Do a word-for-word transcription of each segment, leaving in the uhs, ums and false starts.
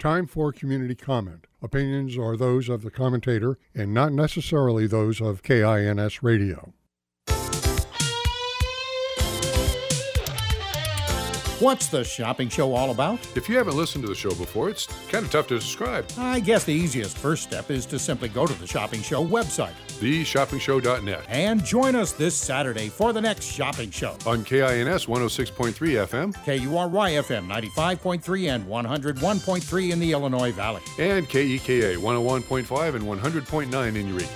Time for community comment. Opinions are those of the commentator and not necessarily those of K I N S Radio. What's the shopping show all about? If you haven't listened to the show before, it's kind of tough to describe. I guess the easiest first step is to simply go to the Shopping Show website, the shopping show dot net, and join us this Saturday for the next shopping show. On K I N S one oh six point three F M, K U R Y F M ninety-five point three and one oh one point three in the Illinois Valley. And K E K A one oh one point five and one hundred point nine in Eureka.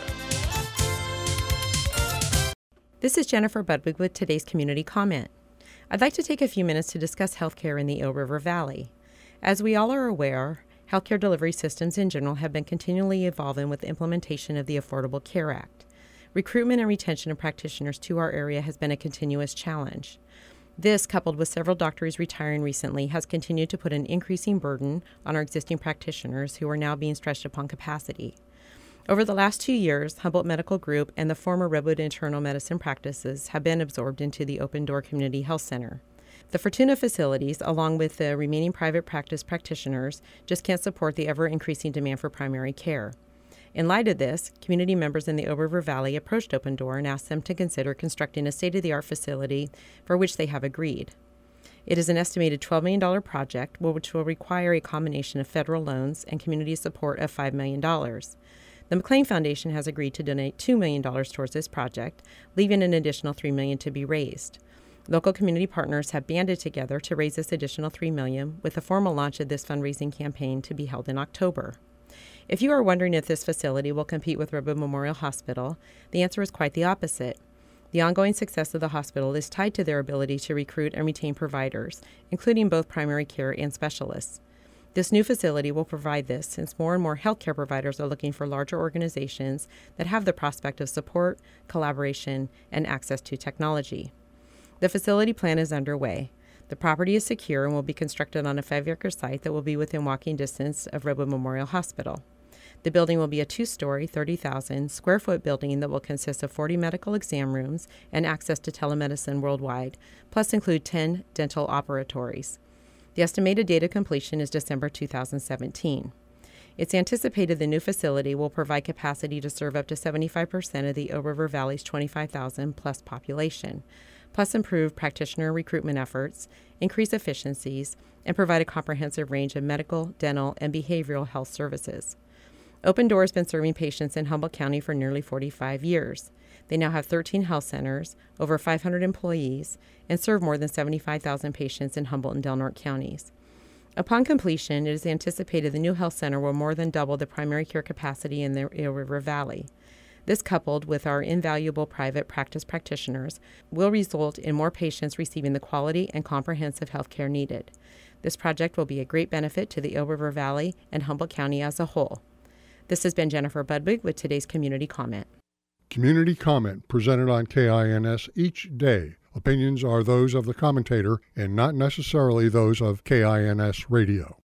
This is Jennifer Budwig with today's community comment. I'd like to take a few minutes to discuss healthcare in the Eel River Valley. As we all are aware, healthcare delivery systems in general have been continually evolving with the implementation of the Affordable Care Act. Recruitment and retention of practitioners to our area has been a continuous challenge. This, coupled with several doctors retiring recently, has continued to put an increasing burden on our existing practitioners who are now being stretched upon capacity. Over the last two years, Humboldt Medical Group and the former Redwood Internal Medicine practices have been absorbed into the Open Door Community Health Center. The Fortuna facilities, along with the remaining private practice practitioners, just can't support the ever-increasing demand for primary care. In light of this, community members in the Eel River Valley approached Open Door and asked them to consider constructing a state-of-the-art facility for which they have agreed. It is an estimated twelve million dollars project, which will require a combination of federal loans and community support of five million dollars. The McLean Foundation has agreed to donate two million dollars towards this project, leaving an additional three million dollars to be raised. Local community partners have banded together to raise this additional three million dollars, with the formal launch of this fundraising campaign to be held in October. If you are wondering if this facility will compete with Redwood Memorial Hospital, the answer is quite the opposite. The ongoing success of the hospital is tied to their ability to recruit and retain providers, including both primary care and specialists. This new facility will provide this since more and more healthcare providers are looking for larger organizations that have the prospect of support, collaboration, and access to technology. The facility plan is underway. The property is secure and will be constructed on a five-acre site that will be within walking distance of Redwood Memorial Hospital. The building will be a two-story, thirty thousand square foot building that will consist of forty medical exam rooms and access to telemedicine worldwide, plus include ten dental operatories. The estimated date of completion is December two thousand seventeen. It's anticipated the new facility will provide capacity to serve up to seventy-five percent of the Eel River Valley's twenty-five thousand plus population, plus improve practitioner recruitment efforts, increase efficiencies, and provide a comprehensive range of medical, dental, and behavioral health services. Open Door has been serving patients in Humboldt County for nearly forty-five years. They now have thirteen health centers, over five hundred employees, and serve more than seventy-five thousand patients in Humboldt and Del Norte counties. Upon completion, it is anticipated the new health center will more than double the primary care capacity in the Eel River Valley. This, coupled with our invaluable private practice practitioners, will result in more patients receiving the quality and comprehensive health care needed. This project will be a great benefit to the Eel River Valley and Humboldt County as a whole. This has been Jennifer Budwig with today's community comment. Community comment presented on K I N S each day. Opinions are those of the commentator and not necessarily those of K I N S Radio.